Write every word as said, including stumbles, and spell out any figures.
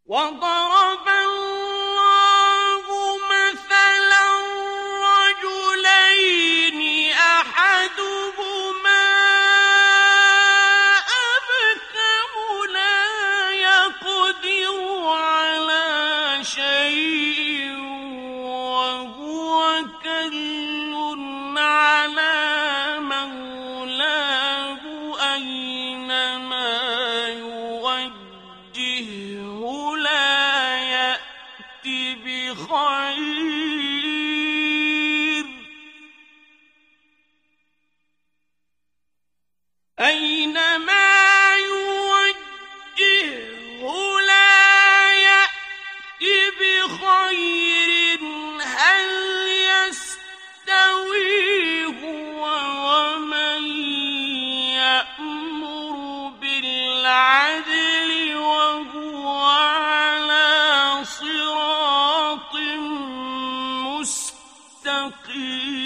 وضرب الله مثلا رجلين أحدهما أبكم لا يقدر على شيء وهو كل على مولاه أينما يوجهه لا يأتي بخير أينما يوجهه لا يأتي بخير هل يستوي هو ومن يأمر بالعدل وهو على صراط مستقيم